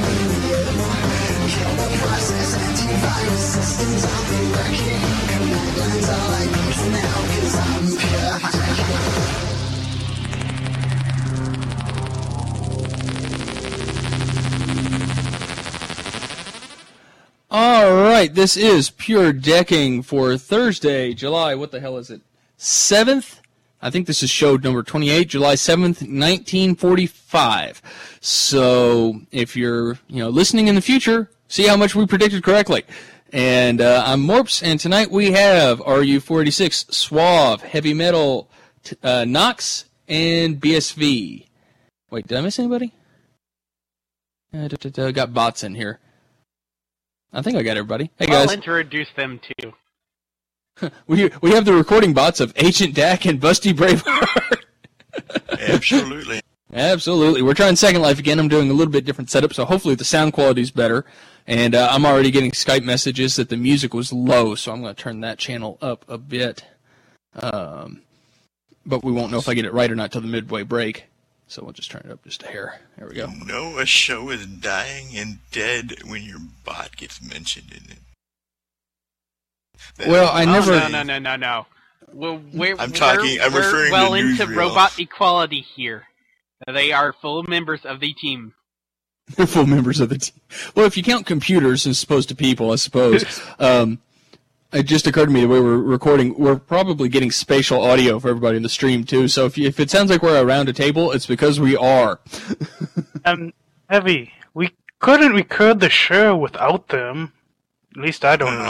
All right, this is Pure Decking for Thursday, July, what the hell is it, 7th? I think this is show number 28, July 7th, 1945. So if you're listening in the future, see how much we predicted correctly. And I'm Morps, and tonight we have RU-486, Suave, Heavy Metal, Nox, and BSV. Wait, did I miss anybody? Got bots in here. I think I got everybody. Hey, guys. I'll introduce them too. We have the recording bots of Ancient Dak and Busty Braveheart. Absolutely. Absolutely. We're trying Second Life again. I'm doing a little bit different setup, so hopefully the sound quality is better. And I'm already getting Skype messages that the music was low, so I'm going to turn that channel up a bit. But we won't know if I get it right or not till the midway break. So we'll just turn it up just a hair. There we go. You know a show is dying and dead when your bot gets mentioned in it. Well, I never... No. Well, I'm referring well to into newsreel. robot equality here. They are full members of the team. They're full members of the team. Well, if you count computers as opposed to people, I suppose. It just occurred to me the way we're recording, we're probably getting spatial audio for everybody in the stream, too. So if it sounds like we're around a table, it's because we are. Heavy, we couldn't record the show without them. At least I don't know.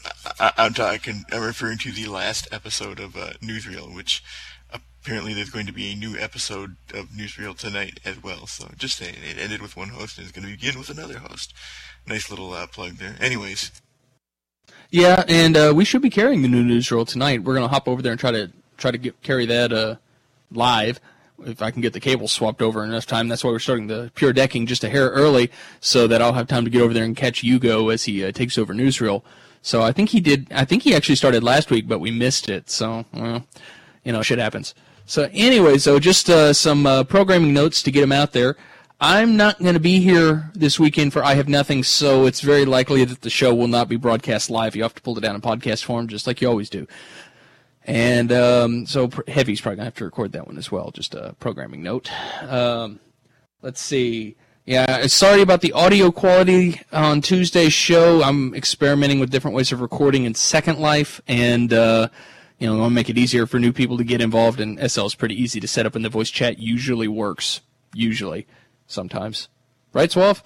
I'm referring to the last episode of Newsreel, which apparently there's going to be a new episode of Newsreel tonight as well. So just saying, it ended with one host and it's going to begin with another host. Nice little plug there. Anyways. Yeah, and we should be carrying the new newsreel tonight. We're going to hop over there and try to carry that live, if I can get the cable swapped over in enough time. That's why we're starting the Pure Decking just a hair early, so that I'll have time to get over there and catch Hugo as he takes over newsreel. So I think he actually started last week, but we missed it. So, shit happens. So anyway, just some programming notes to get him out there. I'm not going to be here this weekend for I Have Nothing, so it's very likely that the show will not be broadcast live. You have to pull it down in podcast form, just like you always do. And so Heavy's probably going to have to record that one as well, just a programming note. Let's see. Yeah, sorry about the audio quality on Tuesday's show. I'm experimenting with different ways of recording in Second Life, and I want to make it easier for new people to get involved, and SL is pretty easy to set up, and the voice chat usually works. Usually. Sometimes. Right, Suave?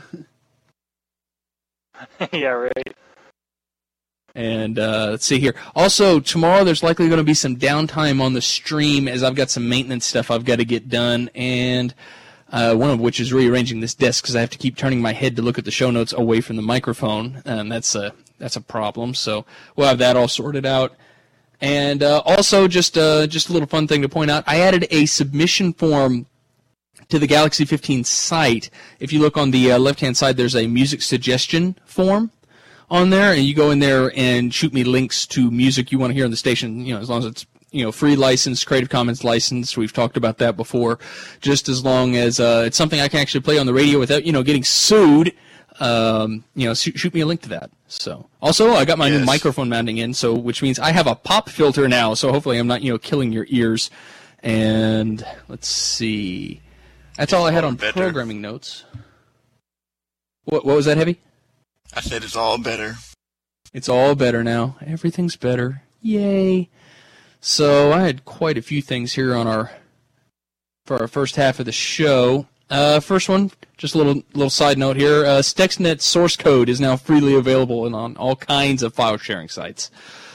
Yeah, right. And let's see here. Also, tomorrow there's likely going to be some downtime on the stream as I've got some maintenance stuff I've got to get done, and one of which is rearranging this desk because I have to keep turning my head to look at the show notes away from the microphone, and that's a problem. So we'll have that all sorted out. And also, just a little fun thing to point out, I added a submission form to the Galaxy 15 site. If you look on the left-hand side, there's a music suggestion form on there, and you go in there and shoot me links to music you want to hear on the station, as long as it's free license, Creative Commons license. We've talked about that before. Just as long as it's something I can actually play on the radio without, getting sued, shoot me a link to that. So, also, I got my new microphone mounting in, which means I have a pop filter now, so hopefully I'm not, killing your ears. And let's see. That's all I had on programming notes. What was that, Heavy? I said it's all better. It's all better now. Everything's better. Yay. So I had quite a few things here for our first half of the show. First one, just a little side note here. Stuxnet source code is now freely available and on all kinds of file sharing sites.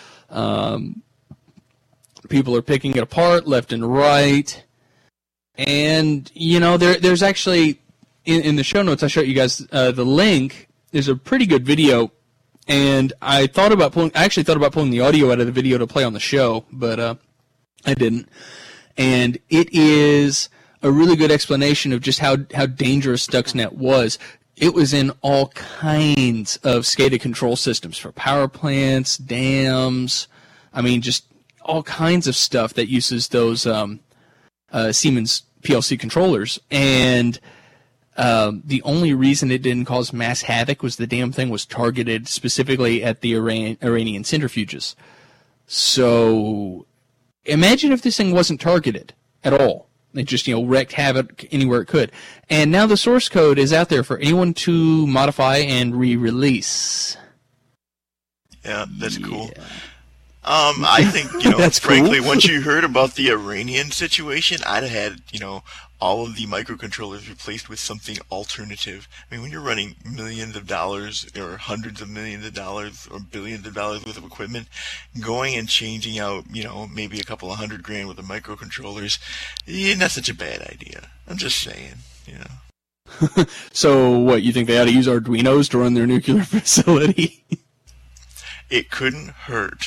People are picking it apart left and right. And, there's actually, in the show notes I showed you guys, the link is a pretty good video, and I actually thought about pulling the audio out of the video to play on the show, but I didn't. And it is a really good explanation of just how dangerous Stuxnet was. It was in all kinds of SCADA control systems for power plants, dams, just all kinds of stuff that uses those Siemens PLC controllers, and The only reason it didn't cause mass havoc was the damn thing was targeted specifically at the Iranian centrifuges. So imagine if this thing wasn't targeted at all. It just, wreaked havoc anywhere it could. And now the source code is out there for anyone to modify and re-release. Yeah, that's cool. I think, That's frankly, cool. once you heard about the Iranian situation, I'd have had, all of the microcontrollers replaced with something alternative. I mean, when you're running millions of dollars or hundreds of millions of dollars or billions of dollars worth of equipment, going and changing out, maybe a couple of $100,000 worth of microcontrollers, not such a bad idea. I'm just saying, So what, you think they ought to use Arduinos to run their nuclear facility? It couldn't hurt.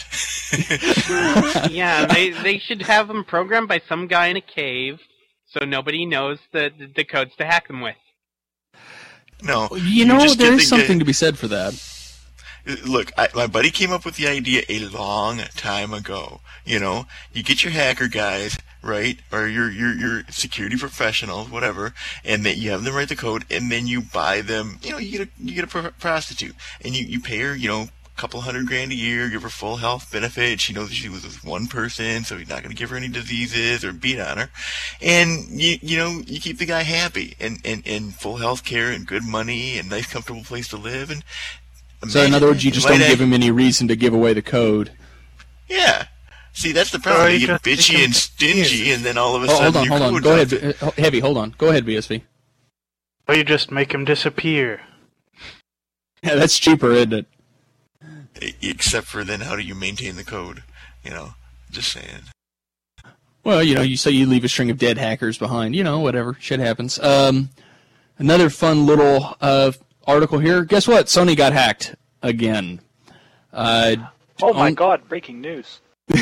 Yeah, they should have them programmed by some guy in a cave, so nobody knows the codes to hack them with. No. There is something to be said for that. Look, my buddy came up with the idea a long time ago. You get your hacker guys, right, or your security professionals, whatever, and then you have them write the code, and then you buy them. You get a prostitute, and you pay her, couple $100,000 a year, give her full health benefits. She knows that she was with one person, so you're not going to give her any diseases or beat on her. And you keep the guy happy and full health care and good money and nice comfortable place to live. And so in other words, you just don't give him any reason to give away the code. Yeah. See, that's the problem. You get bitchy and stingy, and then all of a sudden hold on. Go ahead, Heavy. Hold on. Go ahead, BSV. Or you just make him disappear. Yeah, that's cheaper, isn't it? Except for then, how do you maintain the code? Just saying. Well, you say you leave a string of dead hackers behind. Whatever. Shit happens. Another fun little article here. Guess what? Sony got hacked again. Oh my God! Breaking news.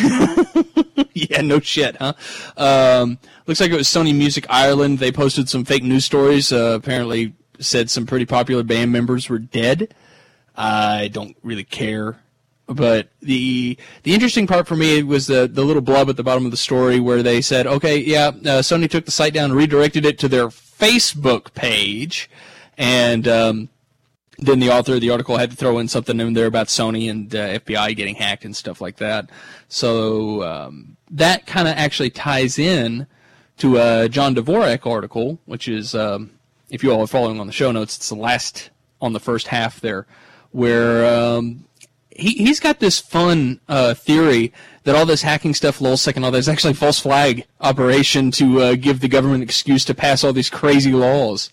Yeah, no shit, huh? Looks like it was Sony Music Ireland. They posted some fake news stories. Apparently said some pretty popular band members were dead. I don't really care. But the interesting part for me was the little blub at the bottom of the story where they said, okay, yeah, Sony took the site down and redirected it to their Facebook page. And then the author of the article had to throw in something in there about Sony and FBI getting hacked and stuff like that. So that kind of actually ties in to a John Dvorak article, which is, if you all are following on the show notes, it's the last on the first half there, where he's got this fun theory that all this hacking stuff, lulzsec and all that, is actually a false flag operation to give the government an excuse to pass all these crazy laws.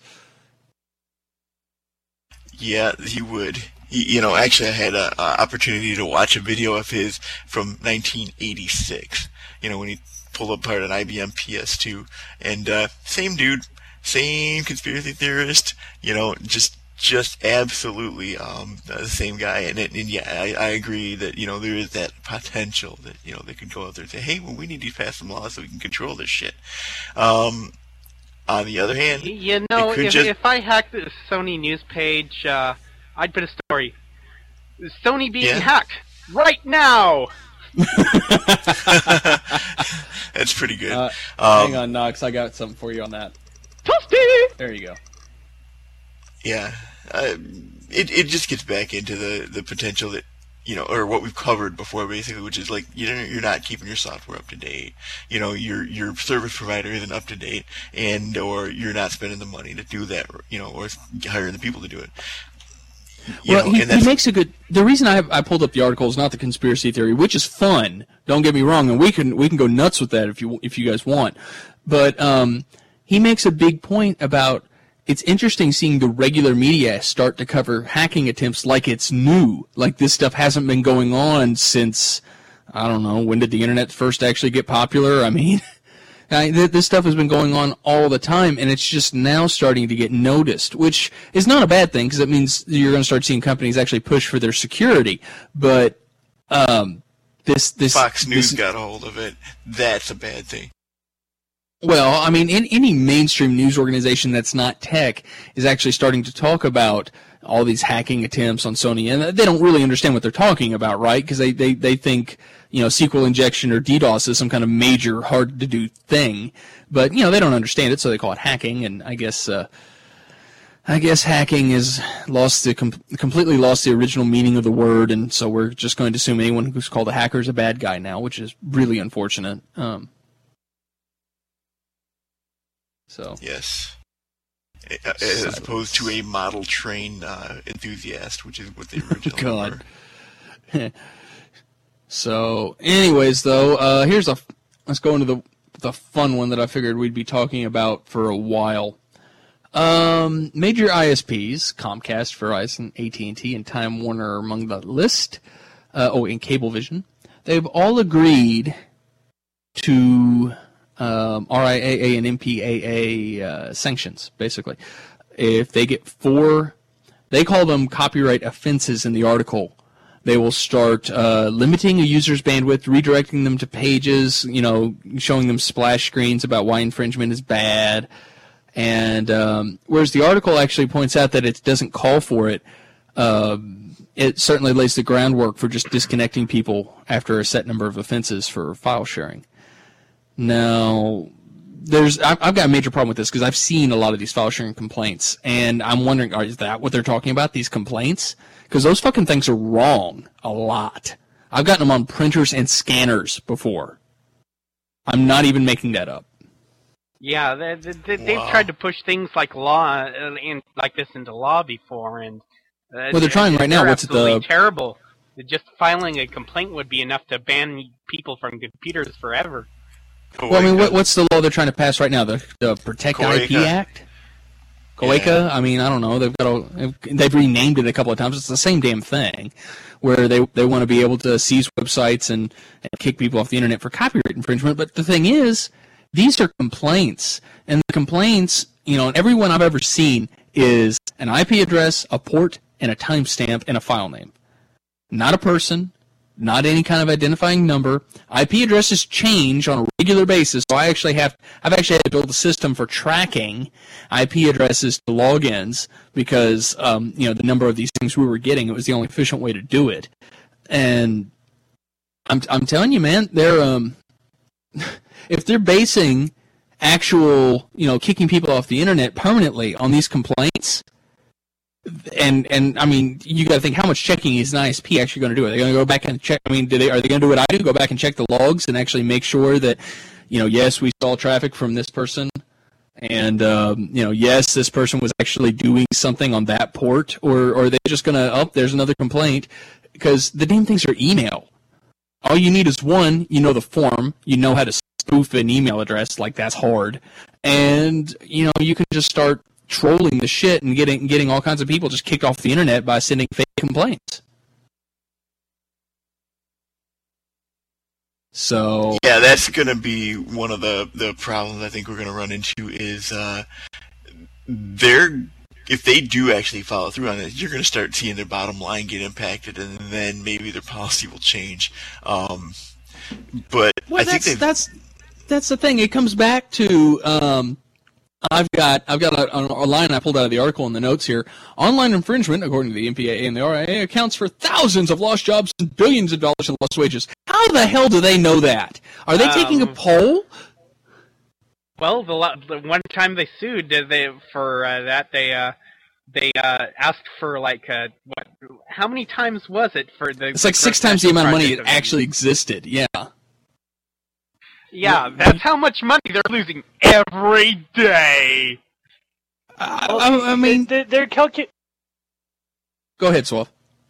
Yeah, he would. Actually, I had an opportunity to watch a video of his from 1986. When he pulled apart an IBM PS2, and same dude, same conspiracy theorist. Just absolutely the same guy, and yeah, I agree that there is that potential that they could go out there and say, hey, well, we need to pass some laws so we can control this shit. On the other hand, if I hacked the Sony news page, I'd put a story: Sony being hacked right now. That's pretty good. Hang on, Knox, I got something for you on that. Toasty! There you go. Yeah. It just gets back into the potential that, or what we've covered before, basically, which is like, you're not keeping your software up to date. Your service provider isn't up to date, or you're not spending the money to do that, or hiring the people to do it. He makes a good. The reason I pulled up the article is not the conspiracy theory, which is fun. Don't get me wrong, and we can go nuts with that if you guys want. But he makes a big point about. It's interesting seeing the regular media start to cover hacking attempts like it's new, like this stuff hasn't been going on since, I don't know, when did the internet first actually get popular? I mean, this stuff has been going on all the time, and it's just now starting to get noticed, which is not a bad thing because it means you're going to start seeing companies actually push for their security. But this Fox News got a hold of it. That's a bad thing. Well, I mean, any mainstream news organization that's not tech is actually starting to talk about all these hacking attempts on Sony, and they don't really understand what they're talking about, right? Because they think, SQL injection or DDoS is some kind of major, hard-to-do thing. But, they don't understand it, so they call it hacking, and I guess I guess hacking has completely lost the original meaning of the word, and so we're just going to assume anyone who's called a hacker is a bad guy now, which is really unfortunate. Yes. As opposed to a model train enthusiast, which is what they originally were. So, anyways, though, let's go into the fun one that I figured we'd be talking about for a while. Major ISPs, Comcast, Verizon, AT&T, and Time Warner are among the list. And Cablevision. They've all agreed to RIAA and MPAA sanctions, basically. If they get 4, they call them copyright offenses in the article, they will start limiting a user's bandwidth, redirecting them to pages, showing them splash screens about why infringement is bad. And whereas the article actually points out that it doesn't call for it, it certainly lays the groundwork for just disconnecting people after a set number of offenses for file sharing. Now, I've got a major problem with this because I've seen a lot of these file sharing complaints, and I'm wondering, is that what they're talking about, these complaints? Because those fucking things are wrong a lot. I've gotten them on printers and scanners before. I'm not even making that up. Yeah, they've tried to push things like law like this into law before, and well, they're trying right now. What's terrible? Just filing a complaint would be enough to ban people from computers forever. Well, I mean, what's the law they're trying to pass right now? The Protect IP Act? COAICA? Yeah. I mean, I don't know. They've renamed it a couple of times. It's the same damn thing, where they want to be able to seize websites and kick people off the internet for copyright infringement. But the thing is, these are complaints, and the complaints, and every one I've ever seen is an IP address, a port, and a timestamp and a file name. Not a person, not any kind of identifying number. IP addresses change on a regular basis, so I've actually had to build a system for tracking IP addresses to logins because the number of these things we were getting, it was the only efficient way to do it. And I'm telling you, man, they're if they're basing actual, kicking people off the internet permanently on these complaints, and I mean, you got to think how much checking is an ISP actually going to do? Are they going to go back and check? I mean, are they going to do what I do? Go back and check the logs and actually make sure that, yes, we saw traffic from this person, and yes, this person was actually doing something on that port, or are they just going to, there's another complaint, because the damn things are email. All you need is one, the form, how to spoof an email address, like that's hard, and you can just start trolling the shit and getting all kinds of people just kicked off the internet by sending fake complaints. So yeah, that's going to be one of the problems I think we're going to run into is if they do actually follow through on it, you're going to start seeing their bottom line get impacted, and then maybe their policy will change. But I think that's the thing. It comes back to I've got a line I pulled out of the article in the notes here. Online infringement, according to the MPAA and the RIA, accounts for thousands of lost jobs and billions of dollars in lost wages. How the hell do they know that? Are they taking a poll? Well, the one time they sued, they asked for how many times was it for the? It's like 6 times the amount of money it actually existed. Yeah. Yeah, that's how much money they're losing every day. I mean, they're calculating. Go ahead, Swolf.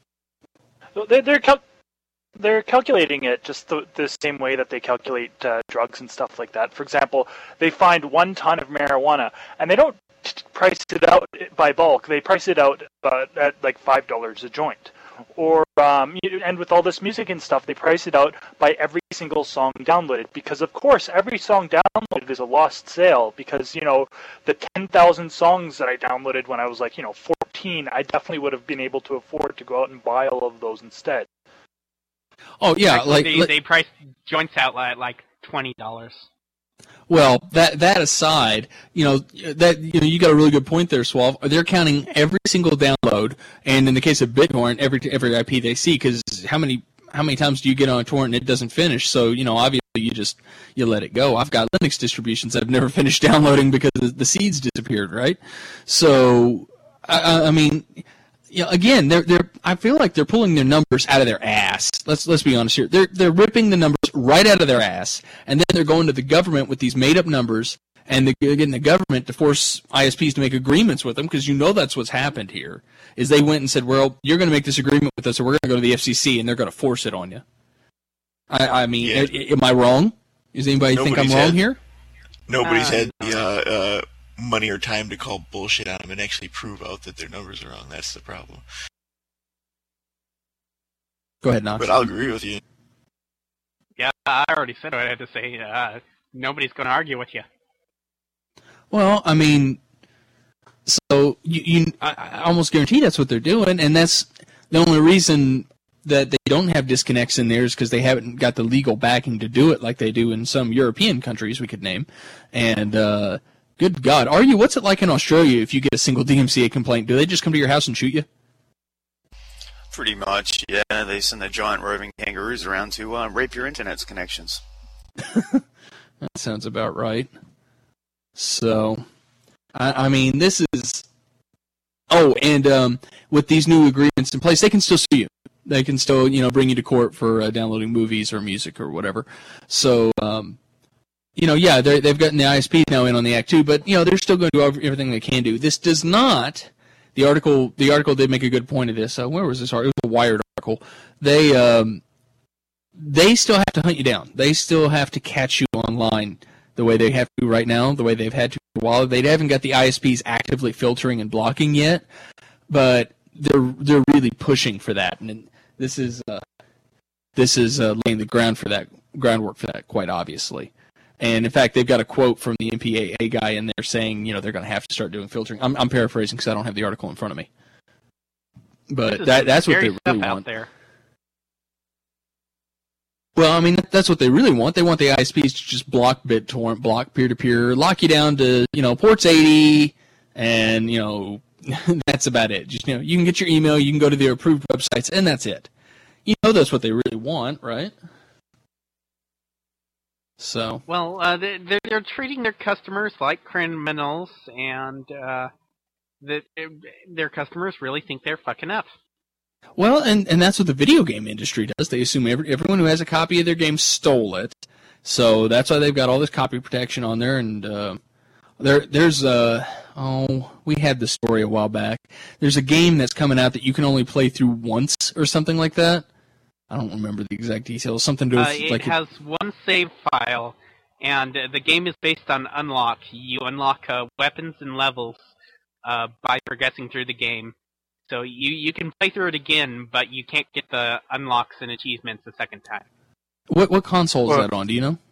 They're calculating it just the same way that they calculate drugs and stuff like that. For example, they find 1 ton of marijuana, and they don't price it out by bulk. They price it out at like $5 a joint. Or and with all this music and stuff, they price it out by every single song downloaded, because of course every song downloaded is a lost sale, because the 10,000 songs that I downloaded when I was 14, I definitely would have been able to afford to go out and buy all of those instead. Oh yeah, they price joints out at like $20. Well, that aside, you got a really good point there, Swolf. They're counting every single download, and in the case of BitTorrent, every IP they see, because how many times do you get on a torrent and it doesn't finish? So obviously you let it go. I've got Linux distributions I've never finished downloading because the seeds disappeared, right? So I mean, again, I feel like they're pulling their numbers out of their ass. Let's be honest here. They're ripping the numbers right out of their ass, and then they're going to the government with these made up numbers, and they're getting the government to force ISPs to make agreements with them, because that's what's happened here. Is they went and said, well, you're going to make this agreement with us, or we're going to go to the FCC, and they're going to force it on you. I mean, am I wrong? Does anybody think I'm wrong here? Nobody's had the money or time to call bullshit on them and actually prove out that their numbers are wrong. That's the problem. Go ahead, Knox. But I'll agree with you. Yeah, I already said what I had to say. Nobody's going to argue with you. Well, I mean, so I almost guarantee that's what they're doing, and that's the only reason that they don't have disconnects in there is because they haven't got the legal backing to do it like they do in some European countries we could name. And good God, what's it like in Australia if you get a single DMCA complaint? Do they just come to your house and shoot you? Pretty much, yeah. They send the giant roving kangaroos around to rape your internet connections. That sounds about right. So, I mean, this is... Oh, and with these new agreements in place, they can still sue you. They can still, bring you to court for downloading movies or music or whatever. So, yeah, they've gotten the ISP now in on the act too, but they're still going to do everything they can do. This does not. The article did make a good point of this. Where was this article? It was a Wired article. They still have to hunt you down. They still have to catch you online the way they have to right now, the way they've had to for a while. They haven't got the ISPs actively filtering and blocking yet, but they're really pushing for that, and this is laying the groundwork for that, quite obviously. And in fact, they've got a quote from the MPAA guy in there saying, they're going to have to start doing filtering. I'm paraphrasing because I don't have the article in front of me, but that's what they really want. Out there. Well, I mean, that's what they really want. They want the ISPs to just block BitTorrent, block peer-to-peer, lock you down to, ports 80, and, that's about it. Just, you can get your email, you can go to the approved websites, and that's it. That's what they really want, right? So. Well, they're treating their customers like criminals, and their customers really think they're fucking up. Well, and that's what the video game industry does. They assume everyone who has a copy of their game stole it. So that's why they've got all this copy protection on there. And there's we had the story a while back. There's a game that's coming out that you can only play through once or something like that. I don't remember the exact details. Something to do with it has one save file, and the game is based on unlock. You unlock weapons and levels by progressing through the game. So you can play through it again, but you can't get the unlocks and achievements a second time. What console is that on? Do you know?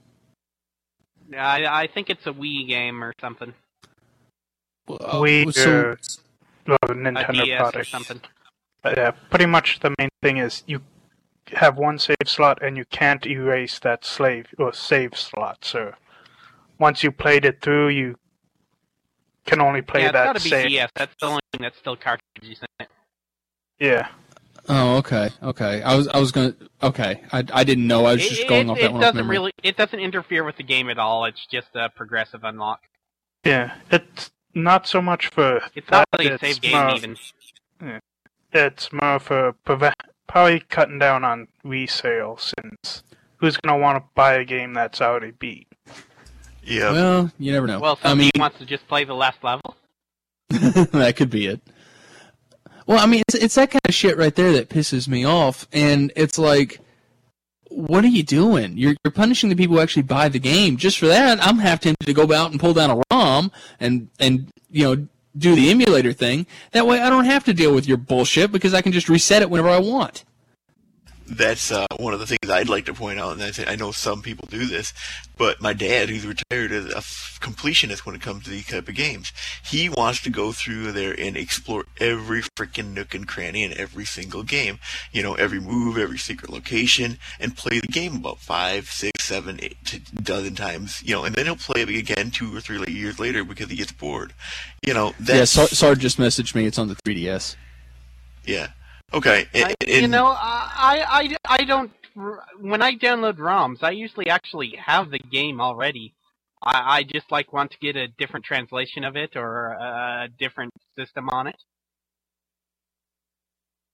I think it's a Wii game or something. Nintendo DS product or something. Yeah, pretty much the main thing is you have one save slot and you can't erase that save slot. So once you played it through, you can only play that save. Yeah, it's gotta be DS. That's the only thing that's still cartridges in it. Yeah. Oh, okay. I was gonna. Okay, I didn't know. I was just going off that one. It doesn't interfere with the game at all. It's just a progressive unlock. Yeah, it's not so much for. It's not really a save game even. Yeah, it's more for probably cutting down on resale, since who's gonna want to buy a game that's already beat? Yeah. Well, you never know. Well, somebody wants to just play the last level. That could be it. Well, I mean, it's that kind of shit right there that pisses me off, and it's like, what are you doing? You're punishing the people who actually buy the game. Just for that, I'm half tempted to go out and pull down a ROM and do the emulator thing. That way, I don't have to deal with your bullshit because I can just reset it whenever I want. That's one of the things I'd like to point out, and I know some people do this, but my dad, who's retired, is a completionist when it comes to these type of games. He wants to go through there and explore every freaking nook and cranny in every single game. Every move, every secret location, and play the game about 5, 6, 7, 8, dozen times. And then he'll play it again 2 or 3 years later because he gets bored. That's... Yeah, Sarge just messaged me. It's on the 3DS. Yeah. Okay. I don't. When I download ROMs, I usually actually have the game already. I just want to get a different translation of it or a different system on it.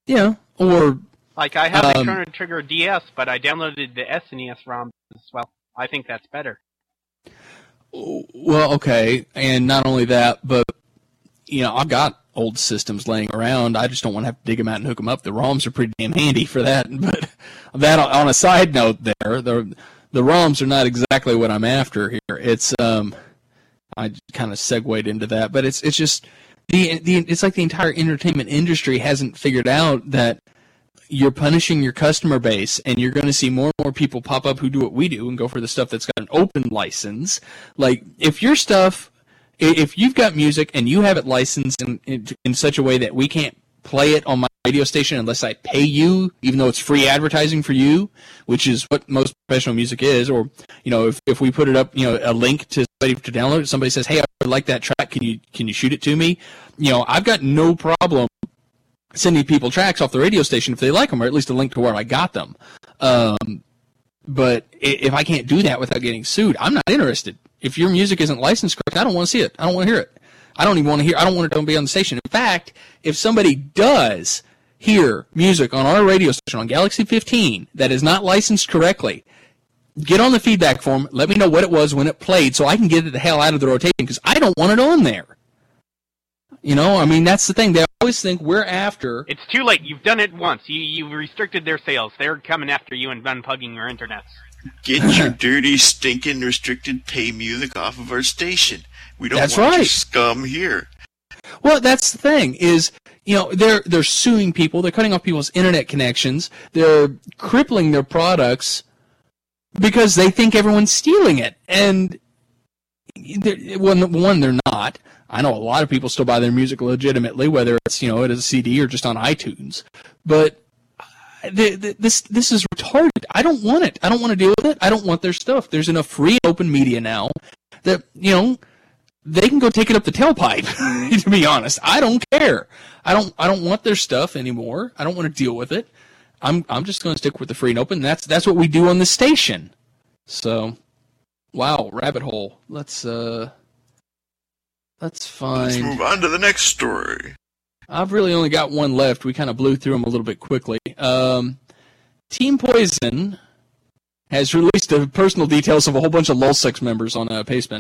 Yeah, or Like, I have a Chrono Trigger DS, but I downloaded the SNES ROM as well. I think that's better. well, okay, and not only that, but I've got old systems laying around. I just don't want to have to dig them out and hook them up. The ROMs are pretty damn handy for that. But that, on a side note, the ROMs are not exactly what I'm after here. It's I kind of segued into that, but it's just it's like the entire entertainment industry hasn't figured out that you're punishing your customer base, and you're going to see more and more people pop up who do what we do and go for the stuff that's got an open license. Like, if you've got music and you have it licensed in such a way that we can't play it on my radio station unless I pay you, even though it's free advertising for you, which is what most professional music is, or if we put it up, a link to somebody to download it, somebody says, "Hey, I like that track. Can you shoot it to me?" I've got no problem sending people tracks off the radio station if they like them, or at least a link to where I got them. But if I can't do that without getting sued, I'm not interested. If your music isn't licensed correct, I don't want to see it. I don't want to hear it. I don't even want to hear. I don't want it to be on the station. In fact, if somebody does hear music on our radio station on Galaxy 15 that is not licensed correctly, get on the feedback form. Let me know what it was when it played, so I can get it the hell out of the rotation, because I don't want it on there. That's the thing. They always think we're after. It's too late. You've done it once. You've restricted their sales. They're coming after you and unplugging your internet. Get your dirty, stinking, restricted pay music off of our station. We don't That's want right. your scum here. Well, that's the thing is, they're suing people. They're cutting off people's internet connections. They're crippling their products because they think everyone's stealing it. And they're not. I know a lot of people still buy their music legitimately, whether it's at a CD or just on iTunes. But this is retarded. I don't want it. I don't want to deal with it. I don't want their stuff. There's enough free open media now that they can go take it up the tailpipe. To be honest, I don't care. I don't want their stuff anymore. I don't want to deal with it. I'm just going to stick with the free and open. That's what we do on this station. So, wow, rabbit hole. Let's find. Let's move on to the next story. I've really only got one left. We kind of blew through them a little bit quickly. Team Poison has released the personal details of a whole bunch of LulzSec members on Payspin.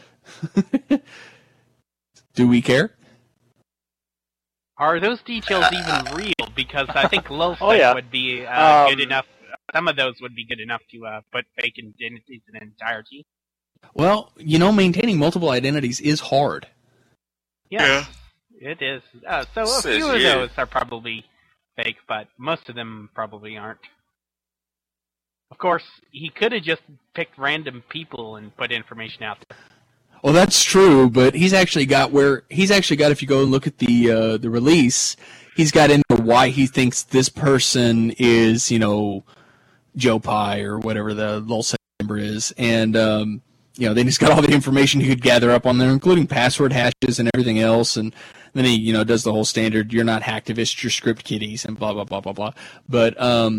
Do we care? Are those details even real? Because I think LulzSec would be good enough. Some of those would be good enough to put fake identities in entirety. Well, maintaining multiple identities is hard. Yeah. It is. So a few of those are probably fake, but most of them probably aren't. Of course, he could have just picked random people and put information out there. Well, that's true, but he's actually got, if you go and look at the release, he's got into why he thinks this person is, Joe Pye or whatever the LulzSec member is, and then he's got all the information he could gather up on there, including password hashes and everything else, and then he, does the whole standard, you're not hacktivists, you're script kiddies, and blah, blah, blah, blah, blah. But,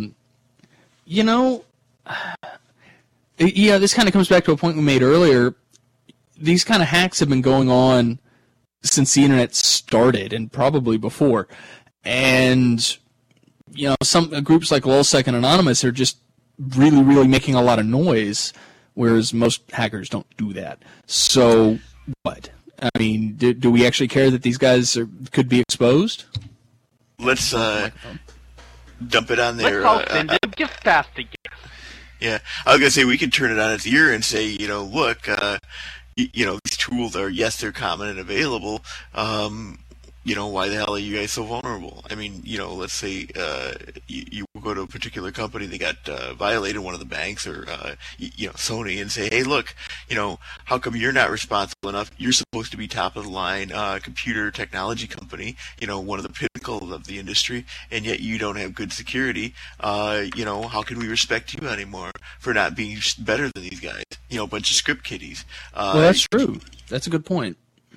this kind of comes back to a point we made earlier. These kind of hacks have been going on since the internet started, and probably before. And, some groups like LulzSec and Anonymous are just really, really making a lot of noise, whereas most hackers don't do that. So, what? I mean, do we actually care that these guys could be exposed? Let's dump it on there. Let's all send a gift basket. Yeah, I was going to say we could turn it on its ear and say, look, these tools are, yes, they're common and available. Why the hell are you guys so vulnerable? I mean, let's say you go to a particular company, they got violated, one of the banks or, Sony, and say, hey, look, how come you're not responsible enough? You're supposed to be top of the line computer technology company, one of the pinnacles of the industry, and yet you don't have good security. How can we respect you anymore for not being better than these guys? A bunch of script kiddies. Well, that's true. That's a good point.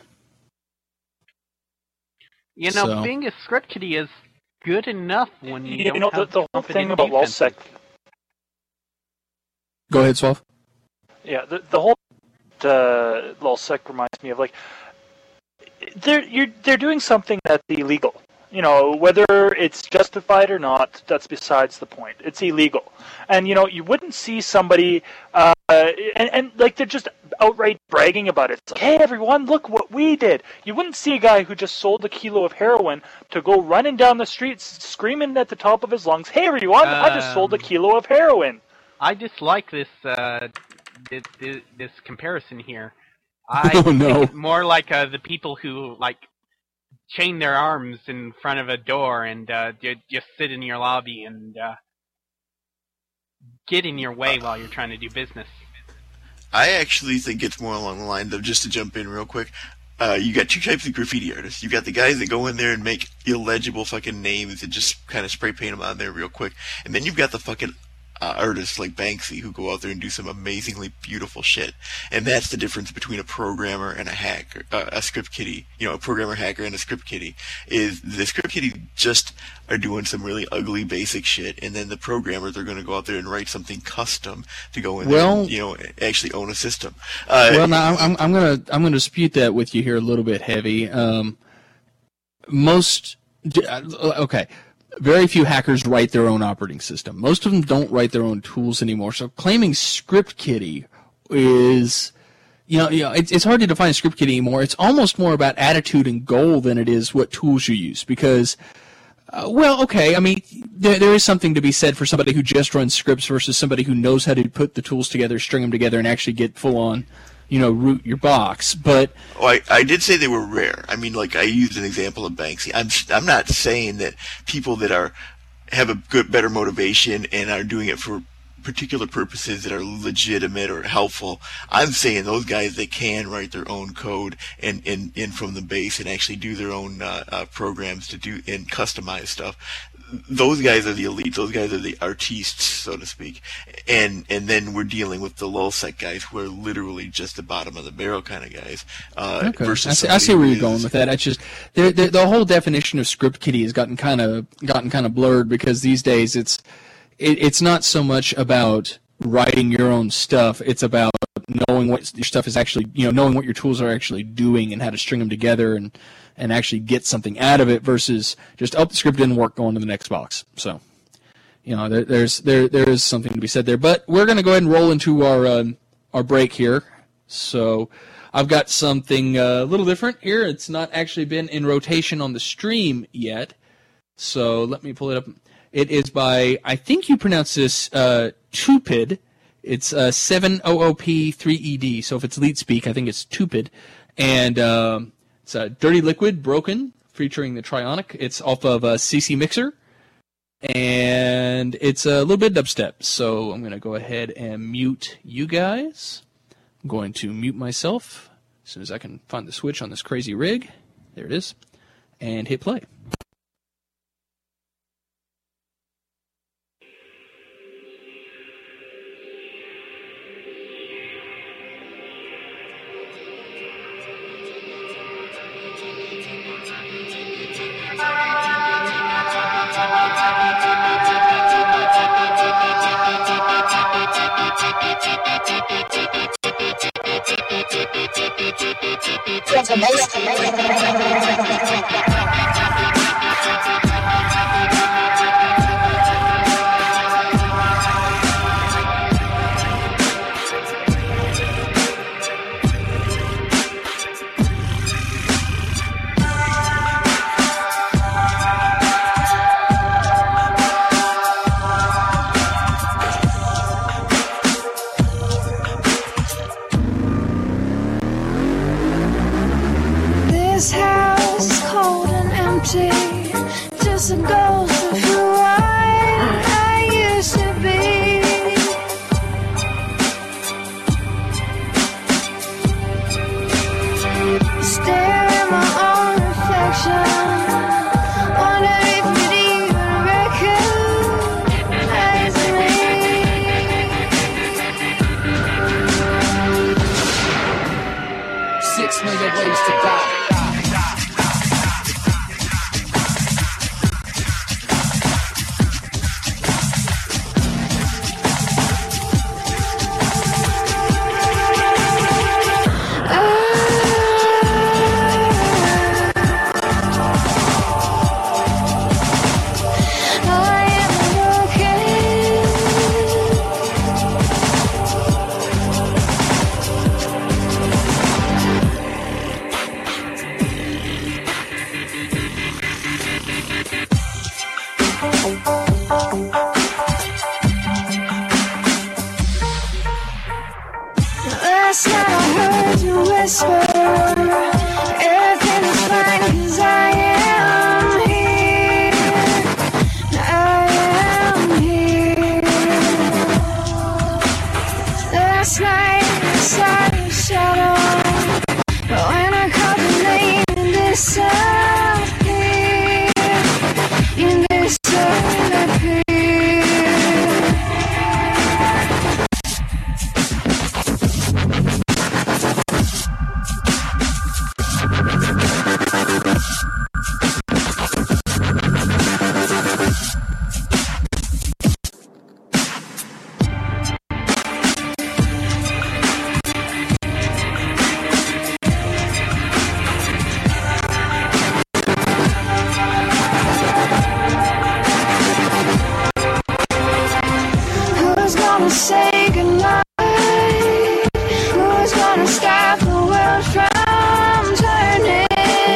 Being a script kiddie is good enough when you don't have the whole thing about LulzSec. Go ahead, Swav. Yeah, the whole LulzSec reminds me of they're doing something that's illegal. You know, whether it's justified or not, that's besides the point. It's illegal. And, you know, you wouldn't see somebody, and like, they're just outright bragging about it. It's like, hey, everyone, look what we did. You wouldn't see a guy who just sold a kilo of heroin to go running down the streets screaming at the top of his lungs, hey, everyone, I just sold a kilo of heroin. I dislike this comparison here. Oh, no. Think more like the people who, like, chain their arms in front of a door and just sit in your lobby and get in your way while you're trying to do business. I actually think it's more along the lines of, just to jump in real quick, you got two types of graffiti artists. You got the guys that go in there and make illegible fucking names and just kind of spray paint them on there real quick. And then you've got the fucking artists like Banksy who go out there and do some amazingly beautiful shit. And that's the difference between a programmer and a hacker, a script kiddie. You know, a programmer, hacker, and a script kiddie. Is the script kiddie just are doing some really ugly basic shit, and then the programmers are going to go out there and write something custom to go in there and, you know, actually own a system. Well, now I'm gonna dispute that with you here a little bit, Heavy. Very few hackers write their own operating system. Most of them don't write their own tools anymore. So claiming script kiddie is, it's hard to define a script kiddie anymore. It's almost more about attitude and goal than it is what tools you use. Because, there is something to be said for somebody who just runs scripts versus somebody who knows how to put the tools together, string them together, and actually get full on, root your box. But I did say they were rare. I mean, like, I used an example of Banksy. I'm not saying that people that have a better motivation and are doing it for particular purposes that are legitimate or helpful. I'm saying those guys that can write their own code and from the base and actually do their own programs to do and customize stuff. Those guys are the elite. Those guys are the artistes, so to speak. And then we're dealing with the lulsec guys who are literally just the bottom of the barrel kind of guys. Okay. I see where you're going with that. It's just the whole definition of script kiddie has gotten kind of blurred, because these days it's not so much about writing your own stuff. It's about knowing what your stuff is actually, knowing what your tools are actually doing and how to string them together and actually get something out of it, versus just, the script didn't work, going to the next box. So, there is something to be said there. But we're going to go ahead and roll into our break here. So I've got something a little different here. It's not actually been in rotation on the stream yet. So let me pull it up. It is by, I think you pronounce this Tupid. It's 7OOP3ED. So if it's lead speak, I think it's Tupid. And it's a Dirty Liquid Broken, featuring the Trionic. It's off of CC Mixer. And it's a little bit dubstep. So I'm going to go ahead and mute you guys. I'm going to mute myself as soon as I can find the switch on this crazy rig. There it is. And hit play. This house is cold and empty, just a ghost of who I used to be. Stare at my own reflection, wonder if you'd even recognize me. 6 million ways to die. gonna say goodnight? Who's gonna stop the world from turning?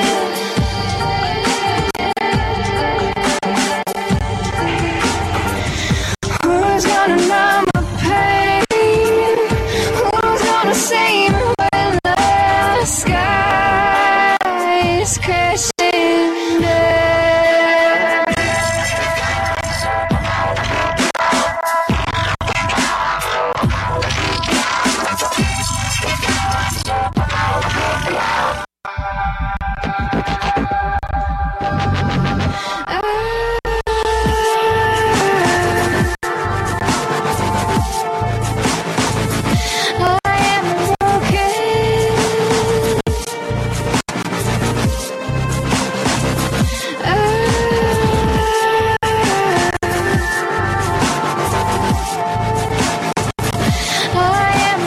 Who's gonna numb my pain? Who's gonna save me when the sky is crashing down? I am broken. I am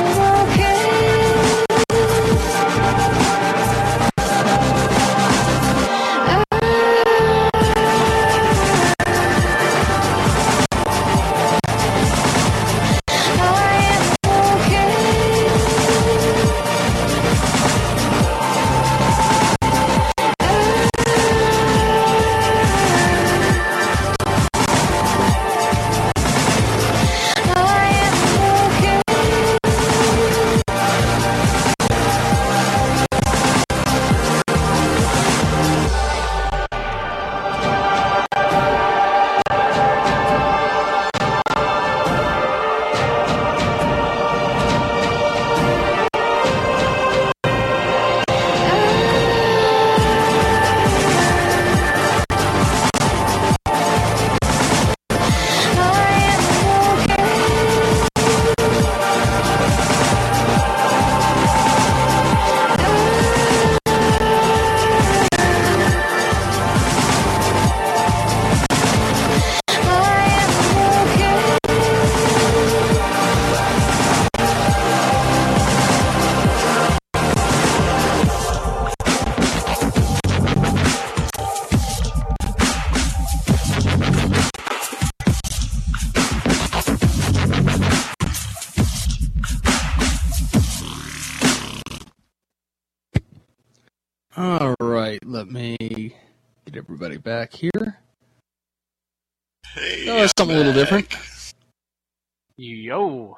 All right, let me get everybody back here. Hey, Oh, it's something a little different. Yo.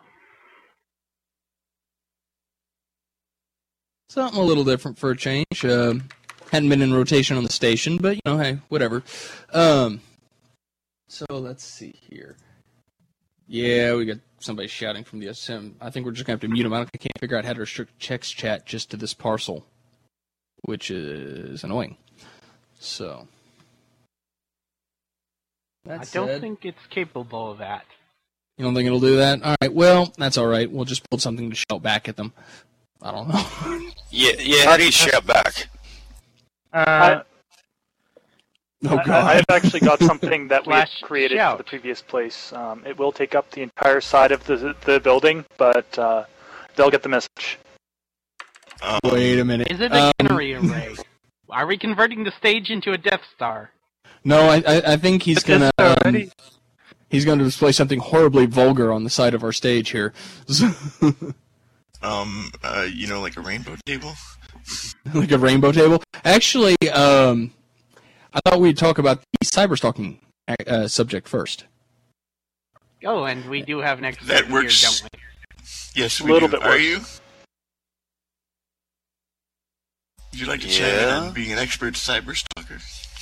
Something a little different for a change. Hadn't been in rotation on the station, but, hey, whatever. So let's see here. Yeah, we got somebody shouting from the SM. I think we're just going to have to mute them. I can't figure out how to restrict checks chat just to this parcel, which is annoying. So. I don't think it's capable of that. You don't think it'll do that? All right, well, that's all right. We'll just build something to shout back at them. I don't know. Yeah, how do you shout back? Oh, God. I've actually got something that we Flash created shout. for the previous place. It will take up the entire side of the building, but they'll get the message. Wait a minute. Is it a gunnery array? Are we converting the stage into a Death Star? No, I think he's gonna he's gonna display something horribly vulgar on the side of our stage here. Like a rainbow table? Like a rainbow table. Actually, I thought we'd talk about the cyberstalking subject first. Oh, and we do have an expert That here, works. don't we? Yes, we Little do. bit Are worse. you? Would you like to chat in on being an expert cyber stalker?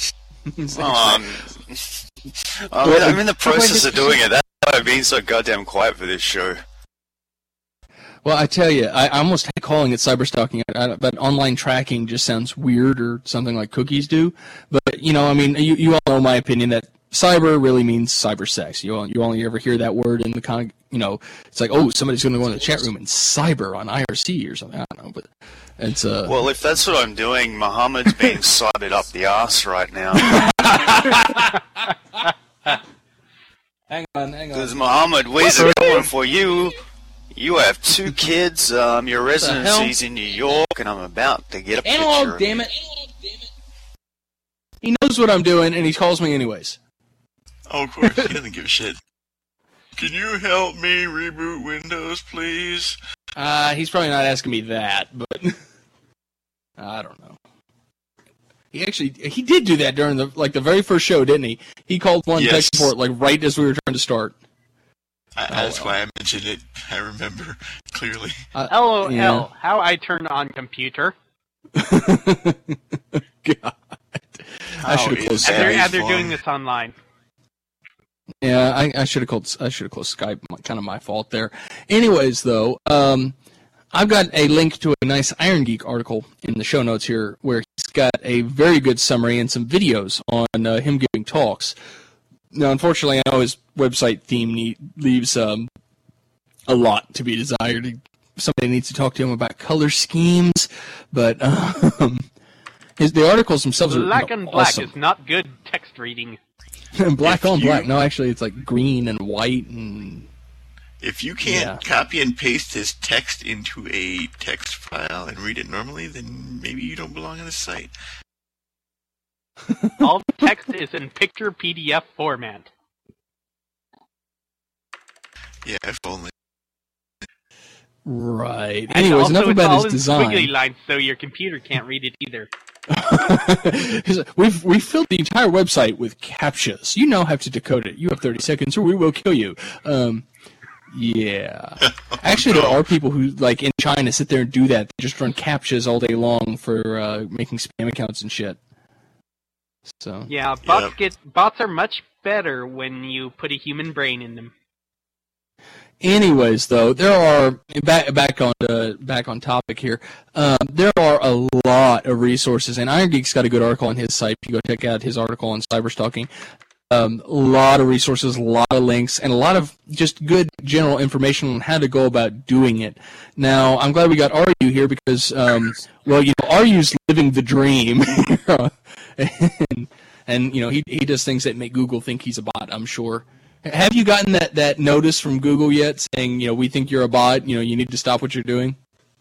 I'm in the process of doing it. That's why I've been so goddamn quiet for this show. Well, I tell you, I almost hate calling it cyberstalking, but online tracking just sounds weird or something like cookies do. But, you all know my opinion that cyber really means cyber sex. You only ever hear that word in the it's like, oh, somebody's going to go in the chat room and cyber on IRC or something. I don't know, but it's Well, if that's what I'm doing, Muhammad's being cited up the arse right now. Hang on. Because Muhammad, where's it going for you? You have 2 kids, your residency's in New York, and I'm about to get a picture Analog, of damn it. He knows what I'm doing, and he calls me anyways. Oh, of course. He doesn't give a shit. Can you help me reboot Windows, please? He's probably not asking me that, but I don't know. He did do that during the very first show, didn't he? He called one tech support right as we were trying to start. That's why I mentioned it. I remember clearly. LOL, yeah. How I turn on computer. God. I should have closed Skype. As they're doing this online. Yeah, I should have closed Skype. Kind of my fault there. Anyways, though, I've got a link to a nice Iron Geek article in the show notes here, where he's got a very good summary and some videos on him giving talks. Now, unfortunately, I know his website theme leaves a lot to be desired. Somebody needs to talk to him about color schemes, but the articles themselves are black and black awesome. Is not good text reading. Black on black. No, actually, it's like green and white and. If you can't copy and paste his text into a text file and read it normally, then maybe you don't belong on the site. All the text is in picture PDF format. Yeah, if only. Right. And anyways, also enough about his it's design. squiggly lines, so your computer can't read it either. We've filled the entire website with captchas. You now have to decode it. You have 30 seconds, or we will kill you. Yeah. Actually, there are people who, in China, sit there and do that. They just run captchas all day long for making spam accounts and shit. So. Yeah, bots are much better when you put a human brain in them. Anyways, though, there are back on topic here. There are a lot of resources, and Iron Geek's got a good article on his site. You go check out his article on cyberstalking. A lot of resources, a lot of links, and a lot of just good general information on how to go about doing it. Now, I'm glad we got Aryu here because, Aryu's living the dream, and he does things that make Google think he's a bot. I'm sure. Have you gotten that notice from Google yet, saying we think you're a bot? You need to stop what you're doing.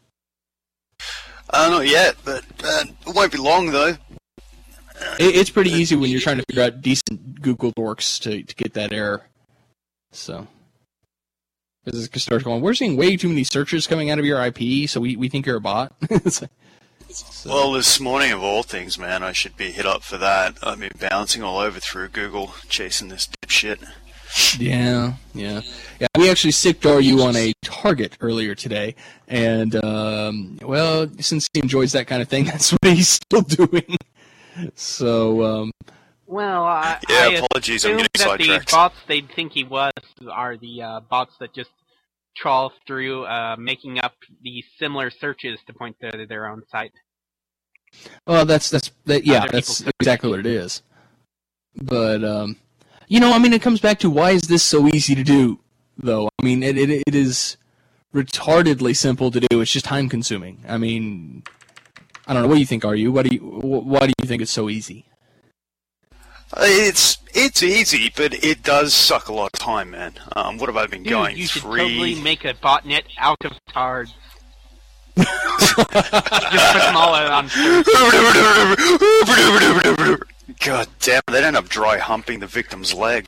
Not yet, but it won't be long though. It's pretty easy when you're trying to figure out decent Google dorks to get that error. So, because it starts going, we're seeing way too many searches coming out of your IP, so we think you're a bot. Well, this morning of all things, man, I should be hit up for that. I've been bouncing all over through Google, chasing this dipshit. Yeah. We actually sicked Aryu on a target earlier today, and since he enjoys that kind of thing, that's what he's still doing. So, apologies, I'm getting sidetracked. The bots they'd think he was are the bots that just trawl through, making up the similar searches to point to their own site. Well, that's exactly what it is. But it comes back to why is this so easy to do, though? I mean, it is retardedly simple to do. It's just time consuming. I mean, I don't know. What do you think, Aryu? Why do you think it's so easy? It's easy, but it does suck a lot of time, man. What have I been going? You should totally make a botnet out of tards. Just put them all out on God damn it, they'd end up dry humping the victim's leg.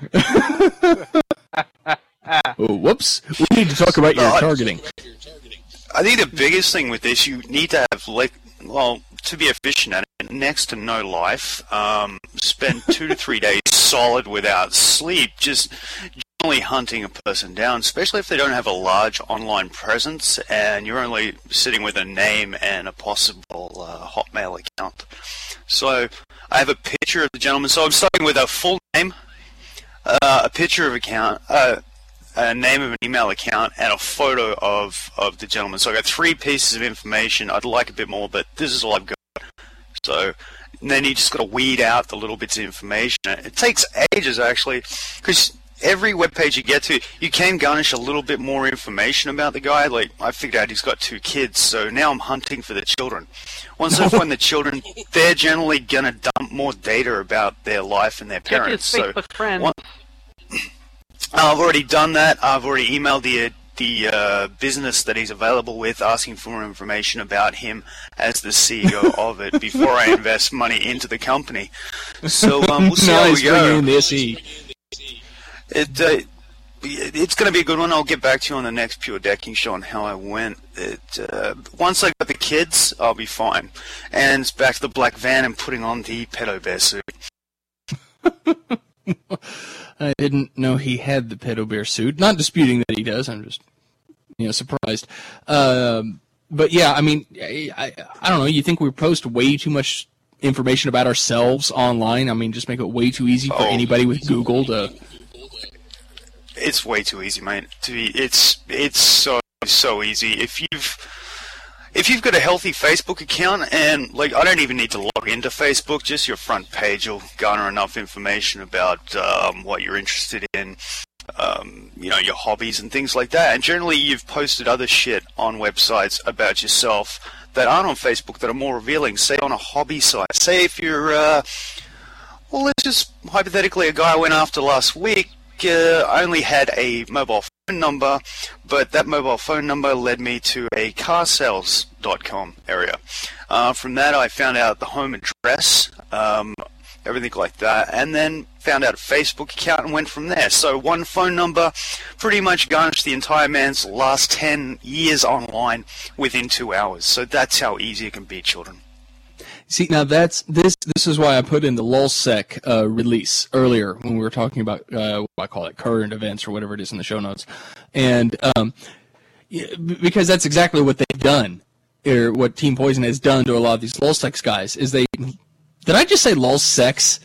Oh, whoops. We need to talk about your targeting. I think the biggest thing with this, you need to have, to be efficient at it, next to no life, spend 2 to 3 days solid without sleep, just generally hunting a person down, especially if they don't have a large online presence and you're only sitting with a name and a possible Hotmail account. So I have a picture of the gentleman. So I'm starting with a full name, a picture of account, a name of an email account, and a photo of the gentleman. So I got 3 pieces of information. I'd like a bit more, but this is all I've got. So then you just got to weed out the little bits of information. It takes ages, actually, because every webpage you get to, you can garnish a little bit more information about the guy. Like, I figured out he's got 2 kids, so now I'm hunting for the children. Once I find the children, they're generally going to dump more data about their life and their parents. Check his Facebook friends. I've already done that. I've already emailed the business that he's available with, asking for more information about him as the CEO of it before I invest money into the company. So we'll see how we go. it's going to be a good one. I'll get back to you on the next Pure Decking show on how I went. Once I got the kids, I'll be fine. And it's back to the black van and putting on the pedo bear suit. I didn't know he had the pedo bear suit. Not disputing that he does. I'm just, surprised. But yeah, I mean, I don't know. You think we post way too much information about ourselves online? I mean, just make it way too easy for anybody with Google to. It's way too easy, mate. It's so easy. If you've got a healthy Facebook account, and like I don't even need to log into Facebook, just your front page will garner enough information about what you're interested in, your hobbies and things like that. And generally, you've posted other shit on websites about yourself that aren't on Facebook that are more revealing. Say on a hobby site. Say if you're, let's just hypothetically, a guy I went after last week. Only had a mobile phone number, but that mobile phone number led me to a carsales.com area. From that, I found out the home address, everything like that, and then found out a Facebook account and went from there. So one phone number pretty much garnished the entire man's last 10 years online within 2 hours. So that's how easy it can be, children. See, now this is why I put in the LulzSec release earlier when we were talking about what I call it, current events or whatever it is in the show notes, and because that's exactly what they've done, or what Team Poison has done to a lot of these LulzSec guys. Is they did I just say LulzSec?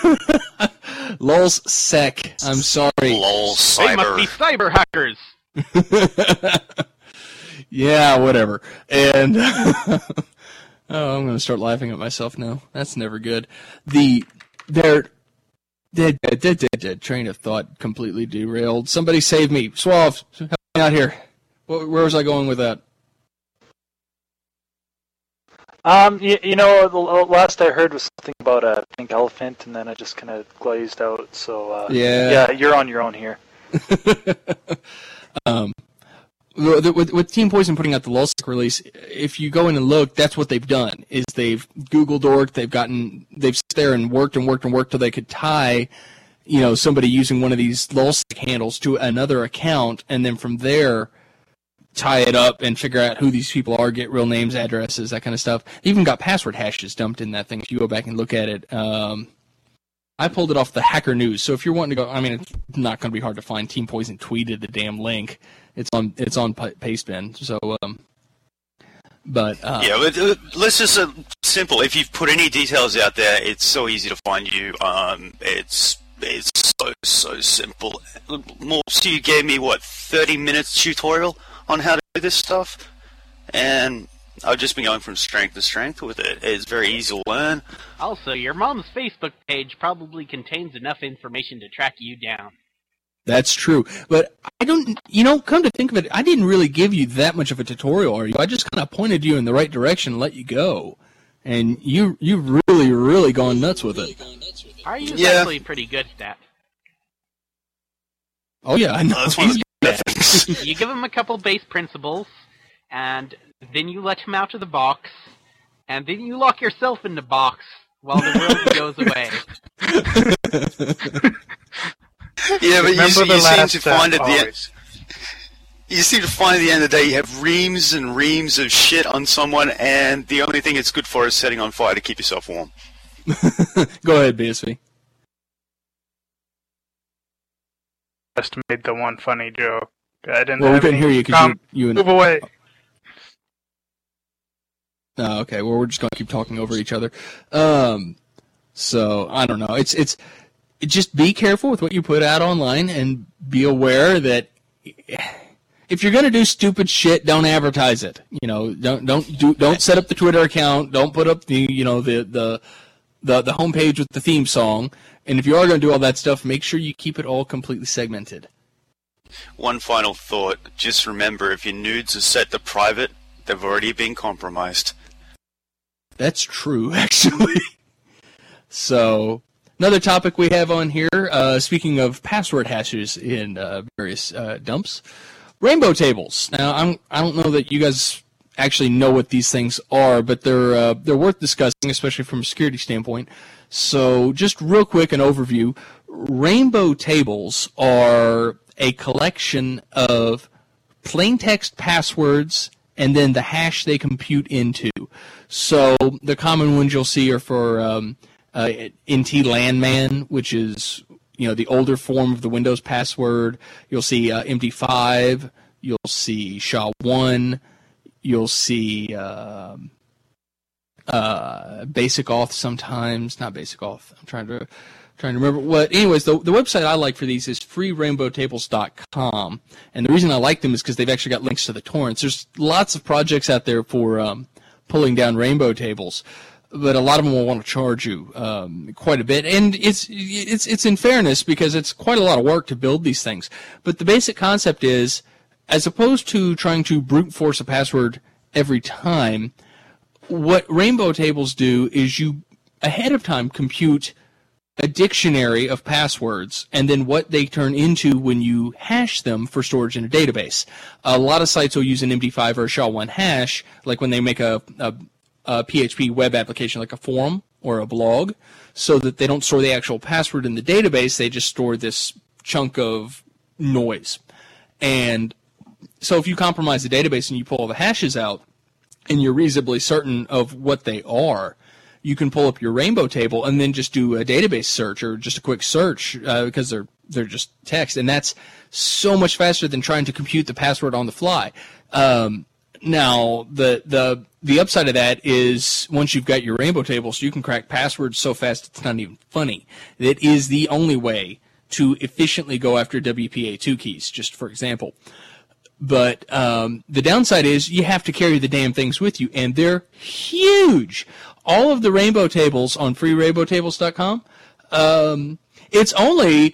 LulzSec. I'm sorry. LulzCyber. They must be cyber hackers. Yeah, whatever. And. Oh, I'm going to start laughing at myself now. That's never good. Their train of thought completely derailed. Somebody save me. Suave, help me out here. Where was I going with that? The last I heard was something about a pink elephant, and then I just kind of glazed out. So yeah, you're on your own here. With Team Poison putting out the LulzSec release, if you go in and look, that's what they've done. Is they've Google dorked, they've sat there and worked till they could tie, somebody using one of these LulzSec handles to another account, and then from there tie it up and figure out who these people are, get real names, addresses, that kind of stuff. They even got password hashes dumped in that thing. If you go back and look at it, I pulled it off the Hacker News. So if you're wanting to go, I mean, it's not going to be hard to find. Team Poison tweeted the damn link. It's on Pastebin. So, but let's just simple. If you've put any details out there, it's so easy to find you. It's so simple. So you gave me 30 minutes tutorial on how to do this stuff, and I've just been going from strength to strength with it. It's very easy to learn. Also, your mom's Facebook page probably contains enough information to track you down. That's true. But I don't, come to think of it, I didn't really give you that much of a tutorial, are you? I just kind of pointed you in the right direction and let you go. And you've really, really gone nuts with it. Aryu's actually pretty good at that. Oh, yeah, I know. You give him a couple base principles, and then you let him out of the box, and then you lock yourself in the box while the world goes away. Yeah, but you seem to find at the end. You seem to find at the end of the day you have reams and reams of shit on someone, and the only thing it's good for is setting on fire to keep yourself warm. Go ahead, BSV. Just made the one funny joke. I didn't. Well, we couldn't hear you because you move away. Oh, okay. Well, we're just going to keep talking over each other. So I don't know. It's just be careful with what you put out online, and be aware that if you're going to do stupid shit, don't advertise it. Don't set up the Twitter account. Don't put up the homepage with the theme song. And if you are going to do all that stuff, make sure you keep it all completely segmented. One final thought. Just remember, if your nudes are set to private, they've already been compromised. That's true, actually. So, another topic we have on here, speaking of password hashes in various dumps, rainbow tables. Now, I don't know that you guys actually know what these things are, but they're worth discussing, especially from a security standpoint. So, just real quick, an overview. Rainbow tables are a collection of plain text passwords and then the hash they compute into. So the common ones you'll see are for NT Landman, which is the older form of the Windows password. You'll see MD5. You'll see SHA-1. You'll see Basic Auth sometimes. Not Basic Auth. I'm trying to remember what. Anyways, the website I like for these is freerainbowtables.com, and the reason I like them is because they've actually got links to the torrents. There's lots of projects out there for pulling down Rainbow tables, but a lot of them will want to charge you quite a bit, and it's in fairness because it's quite a lot of work to build these things. But the basic concept is, as opposed to trying to brute force a password every time, what Rainbow tables do is you ahead of time compute a dictionary of passwords, and then what they turn into when you hash them for storage in a database. A lot of sites will use an MD5 or a SHA-1 hash, like when they make a PHP web application, like a forum or a blog, so that they don't store the actual password in the database, they just store this chunk of noise. And so if you compromise the database and you pull all the hashes out, and you're reasonably certain of what they are, you can pull up your Rainbow table and then just do a database search or just a quick search because they're just text, and that's so much faster than trying to compute the password on the fly. Now the upside of that is once you've got your Rainbow tables, you can crack passwords so fast it's not even funny. It is the only way to efficiently go after WPA2 keys, just for example. But the downside is you have to carry the damn things with you, and they're huge. All of the Rainbow tables on freerainbowtables.com, it's only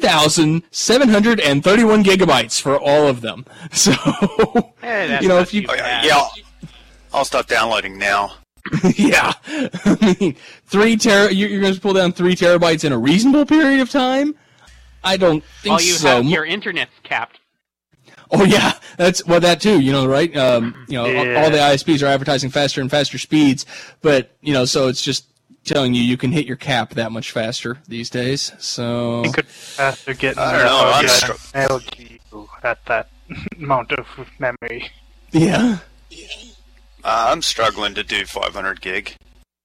2,731 gigabytes for all of them. So, Hey, if you... I'll start downloading now. Yeah. I mean, you're going to pull down 3 terabytes in a reasonable period of time? I don't think so. Your internet's capped. Oh yeah, that too. Right? All the ISPs are advertising faster and faster speeds, but so it's just telling you can hit your cap that much faster these days. So You could faster get I don't know, mail to you at that amount of memory. yeah. I'm struggling to do 500 gig.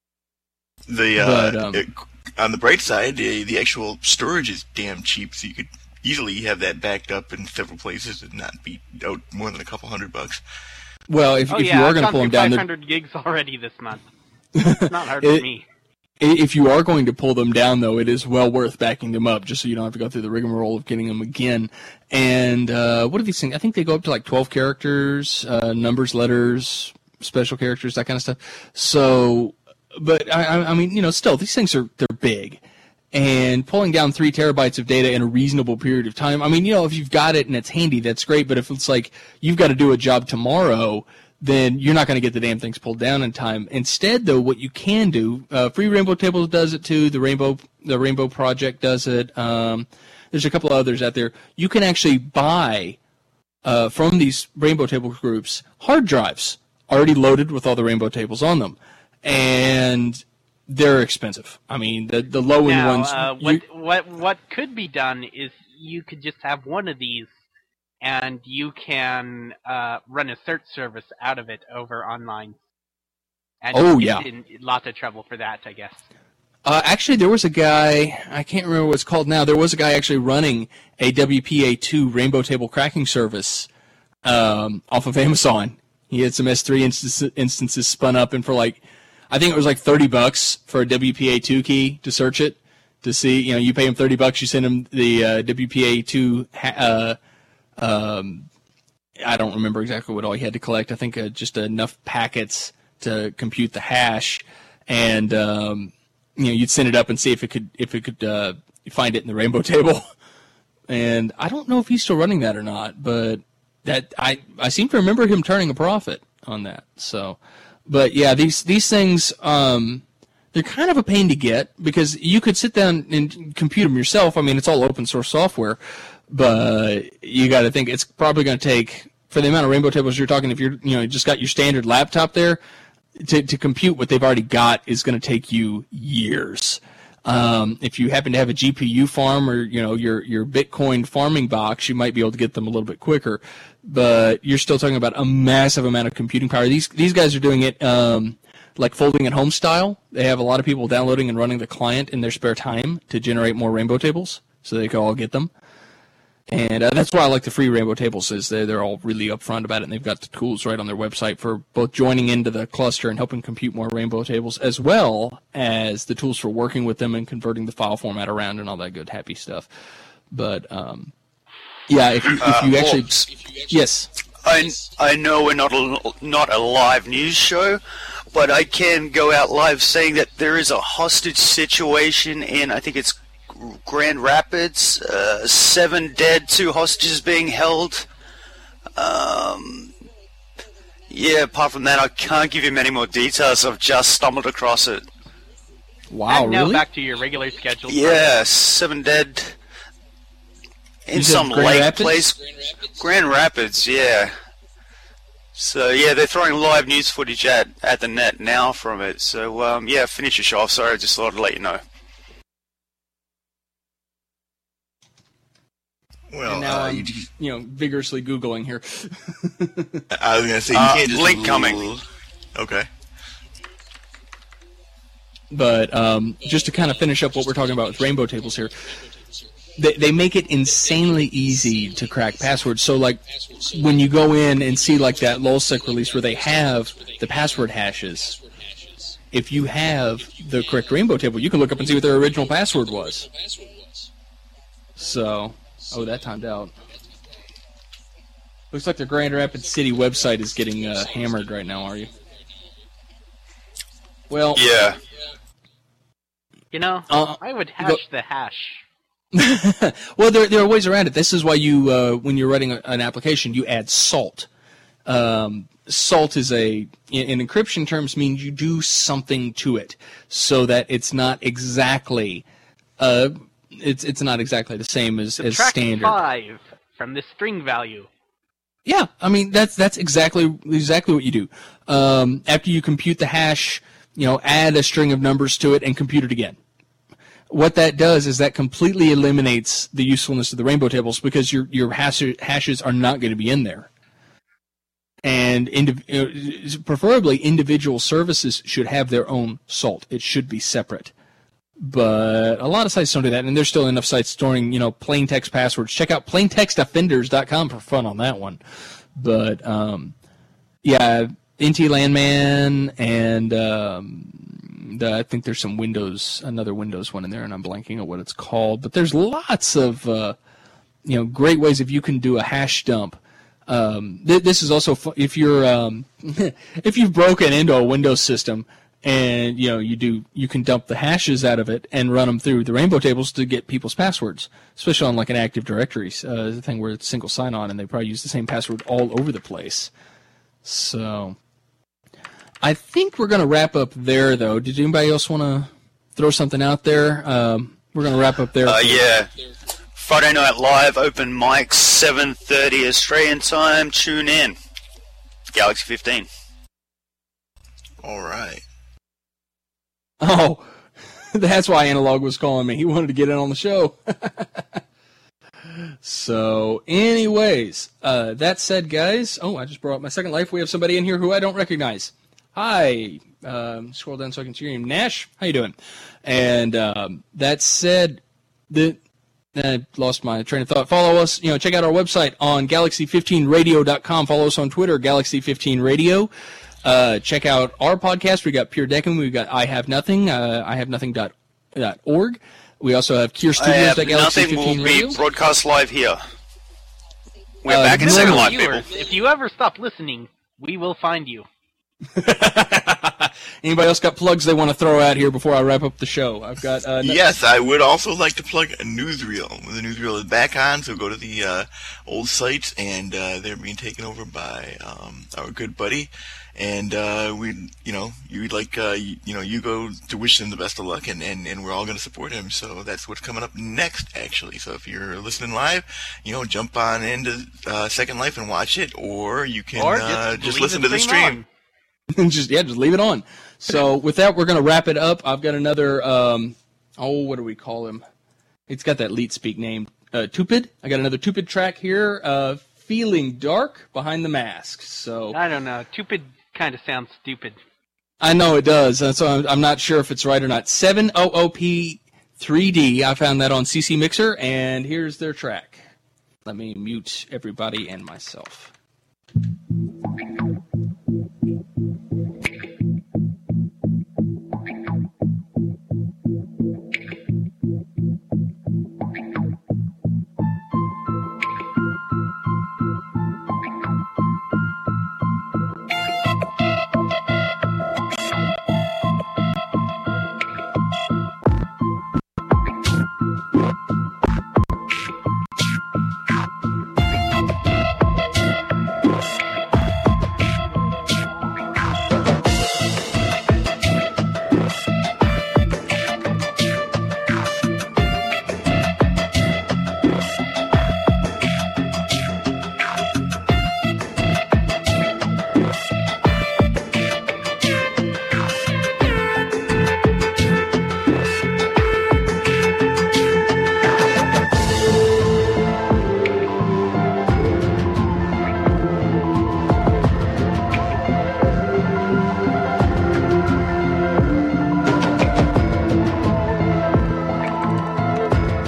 On the bright side, the actual storage is damn cheap, so you could easily have that backed up in several places and not be out more than a couple $100. Well, if you are going to pull them down, 500 gigs already this month. It's not hard for me. If you are going to pull them down, though, it is well worth backing them up, just so you don't have to go through the rigmarole of getting them again. And what are these things? I think they go up to like 12 characters, numbers, letters, special characters, that kind of stuff. So, but I mean, still, these things they're big. And pulling down 3 terabytes of data in a reasonable period of time, I mean, if you've got it and it's handy, that's great. But if it's like you've got to do a job tomorrow, then you're not going to get the damn things pulled down in time. Instead, though, what you can do, Free Rainbow Tables does it too. The Rainbow Project does it. There's a couple of others out there. You can actually buy from these Rainbow Table groups hard drives already loaded with all the Rainbow Tables on them, and they're expensive. I mean, the low end ones. What could be done is you could just have one of these, and you can run a search service out of it over online. And get in lots of trouble for that, I guess. Actually, there was a guy, I can't remember what it's called now, there was a guy actually running a WPA2 Rainbow Table cracking service off of Amazon. He had some S3 instances spun up, and for I think it was like $30 for a WPA2 key to search it, to see, you pay him $30, you send him the WPA2, I don't remember exactly what all he had to collect. I think just enough packets to compute the hash, and you'd send it up and see if it could find it in the Rainbow table. And I don't know if he's still running that or not, but that I seem to remember him turning a profit on that. So, but yeah, these things they're kind of a pain to get because you could sit down and compute them yourself. I mean, it's all open source software, but you got to think it's probably going to take, for the amount of Rainbow tables you're talking, if you're just got your standard laptop there, to compute what they've already got is going to take you years. If you happen to have a GPU farm or your Bitcoin farming box, you might be able to get them a little bit quicker. But you're still talking about a massive amount of computing power. These guys are doing it like folding at home style. They have a lot of people downloading and running the client in their spare time to generate more rainbow tables, so they can all get them. And that's why I like the free rainbow tables, is they're all really upfront about it, and they've got the tools right on their website for both joining into the cluster and helping compute more rainbow tables, as well as the tools for working with them and converting the file format around and all that good happy stuff. But yeah, if you actually, yes, I know we're not a live news show, but I can go out live saying that there is a hostage situation in, I think it's Grand Rapids, 7 dead, 2 hostages being held. Yeah, apart from that, I can't give you many more details. I've just stumbled across it. Wow, and now really? back to your regular schedule. Yeah, 7 dead in some lake place. Grand Rapids, yeah. So, yeah, they're throwing live news footage at the net now from it. So, yeah, finish your show off. Sorry, I just thought I'd let you know. Well, and now I'm, vigorously Googling here. I was gonna say you can't just link coming. Okay. But just to kind of finish up what we're talking about with rainbow tables here, they make it insanely easy to crack passwords. So, like, when you go in and see, like, that LulzSec release where they have the password hashes, if you have the correct rainbow table, you can look up and see what their original password was. So, oh, that timed out. Looks like the Grand Rapids City website is getting hammered right now, are you? Well, yeah. I would hash the hash. Well, there are ways around it. This is why you, when you're writing an application, you add salt. Salt is in encryption terms, means you do something to it so that it's not exactly it's not exactly the same as standard. 5 from the string value. Yeah, I mean that's exactly what you do. After you compute the hash, add a string of numbers to it and compute it again. What that does is that completely eliminates the usefulness of the rainbow tables, because your hashes are not going to be in there. And preferably individual services should have their own salt. It should be separate. But a lot of sites don't do that, and there's still enough sites storing, plain text passwords. Check out plaintextoffenders.com for fun on that one. But yeah, NT Landman, and I think there's another Windows one in there, and I'm blanking on what it's called. But there's lots of great ways if you can do a hash dump. This is also if you're if you've broken into a Windows system, and you can dump the hashes out of it and run them through the rainbow tables to get people's passwords, especially on like an Active Directory the thing where it's single sign-on, and they probably use the same password all over the place. So I think we're going to wrap up there, though. Did anybody else want to throw something out there? We're going to wrap up there. Yeah. Friday Night Live, open mic, 7:30 Australian time. Tune in. Galaxy 15. All right. Oh, that's why Analog was calling me. He wanted to get in on the show. So, anyways, that said, guys, I just brought up my Second Life. We have somebody in here who I don't recognize. Hi. Scroll down so I can see your name. Nash, how you doing? And that said, I lost my train of thought. Follow us, check out our website on galaxy15radio.com. Follow us on Twitter, Galaxy15Radio. Check out our podcast. We got Pure Deckham. We got I Have Nothing, ihavenothing.org. We also have Kier Studios at Galaxy 15 Nothing will Radio. be broadcast live here. We're back in Second Life, people. If you ever stop listening, we will find you. Anybody else got plugs they want to throw out here before I wrap up the show? I've got. Yes, I would also like to plug a newsreel. The newsreel is back on, so go to the old sites, and they're being taken over by our good buddy. And you go to wish him the best of luck, and we're all going to support him. So that's what's coming up next, actually. So if you're listening live, jump on into Second Life and watch it, or you can just listen to the stream. just leave it on. So with that, we're going to wrap it up. I've got another what do we call him? It's got that leet speak name. Tupid. I got another Tupid track here. Feeling Dark, Behind the Mask. So I don't know. Tupid kind of sounds stupid. I know it does, so I'm not sure if it's right or not. 7OOP 3D. I found that on CC Mixer, and here's their track. Let me mute everybody and myself.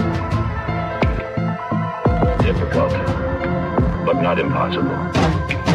Difficult, but not impossible.